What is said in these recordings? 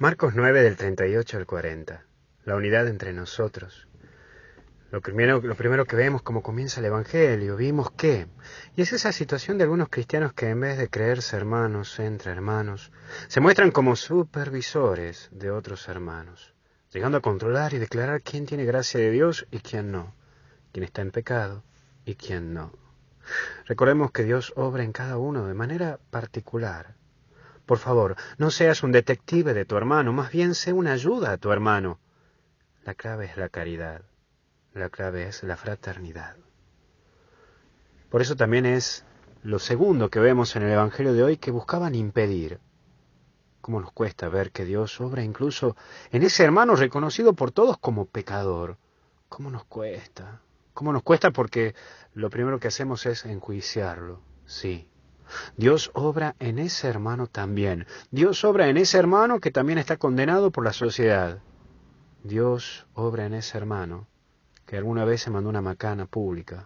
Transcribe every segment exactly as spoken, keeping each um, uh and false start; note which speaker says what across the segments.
Speaker 1: Marcos nueve del treinta y ocho al cuarenta. La unidad entre nosotros. Lo primero, lo primero que vemos como comienza el Evangelio, vimos que, y es esa situación de algunos cristianos que en vez de creerse hermanos entre hermanos, se muestran como supervisores de otros hermanos, llegando a controlar y declarar quién tiene gracia de Dios y quién no, quién está en pecado y quién no. Recordemos que Dios obra en cada uno de manera particular. Por favor, no seas un detective de tu hermano, más bien sé una ayuda a tu hermano. La clave es la caridad. La clave es la fraternidad. Por eso también es lo segundo que vemos en el Evangelio de hoy, que buscaban impedir. ¿Cómo nos cuesta ver que Dios obra incluso en ese hermano reconocido por todos como pecador? ¿Cómo nos cuesta? ¿Cómo nos cuesta? Porque lo primero que hacemos es enjuiciarlo. Sí. Dios obra en ese hermano también. Dios obra en ese hermano que también está condenado por la sociedad. Dios obra en ese hermano que alguna vez se mandó una macana pública.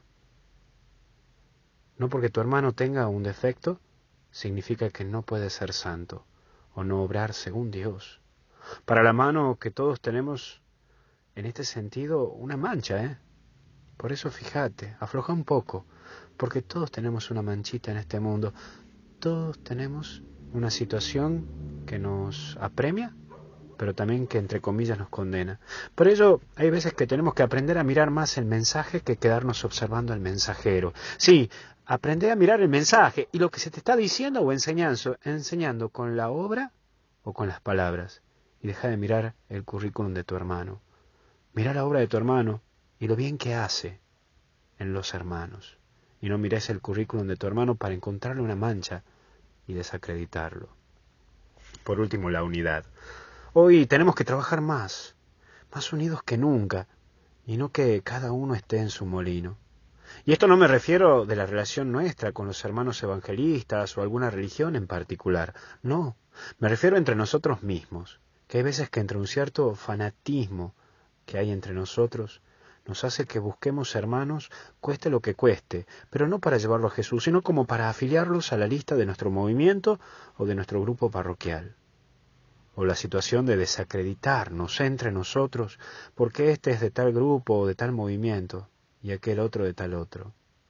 Speaker 1: No porque tu hermano tenga un defecto, significa que no puede ser santo o no obrar según Dios. Para la mano que todos tenemos, en este sentido, una mancha, ¿eh? Por eso fíjate, afloja un poco, porque todos tenemos una manchita en este mundo. Todos tenemos una situación que nos apremia, pero también que entre comillas nos condena. Por ello, hay veces que tenemos que aprender a mirar más el mensaje que quedarnos observando al mensajero. Sí, aprender a mirar el mensaje y lo que se te está diciendo o enseñando, enseñando con la obra o con las palabras. Y deja de mirar el currículum de tu hermano. Mira la obra de tu hermano y lo bien que hace en los hermanos. Y no mires el currículum de tu hermano para encontrarle una mancha y desacreditarlo. Por último, la unidad. Hoy tenemos que trabajar más, más unidos que nunca, y no que cada uno esté en su molino. Y esto no me refiero de la relación nuestra con los hermanos evangelistas o alguna religión en particular. No, me refiero entre nosotros mismos, que hay veces que entre un cierto fanatismo que hay entre nosotros nos hace que busquemos hermanos cueste lo que cueste, pero no para llevarlo a Jesús, sino como para afiliarlos a la lista de nuestro movimiento o de nuestro grupo parroquial. O la situación de desacreditarnos entre nosotros porque este es de tal grupo o de tal movimiento y aquel otro de tal otro.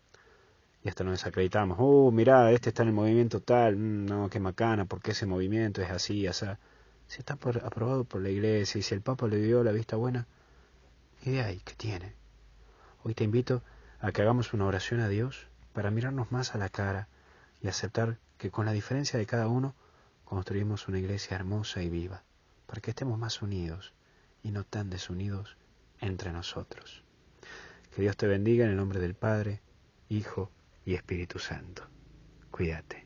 Speaker 1: Y hasta nos desacreditamos. Oh, mirá, este está en el movimiento tal. Mm, no, qué macana, porque ese movimiento es así, así. Si está por, aprobado por la iglesia y si el Papa le dio la vista buena, ¿y de ahí qué tiene? Hoy te invito a que hagamos una oración a Dios para mirarnos más a la cara y aceptar que con la diferencia de cada uno construimos una iglesia hermosa y viva, para que estemos más unidos y no tan desunidos entre nosotros. Que Dios te bendiga en el nombre del Padre, Hijo y Espíritu Santo. Cuídate.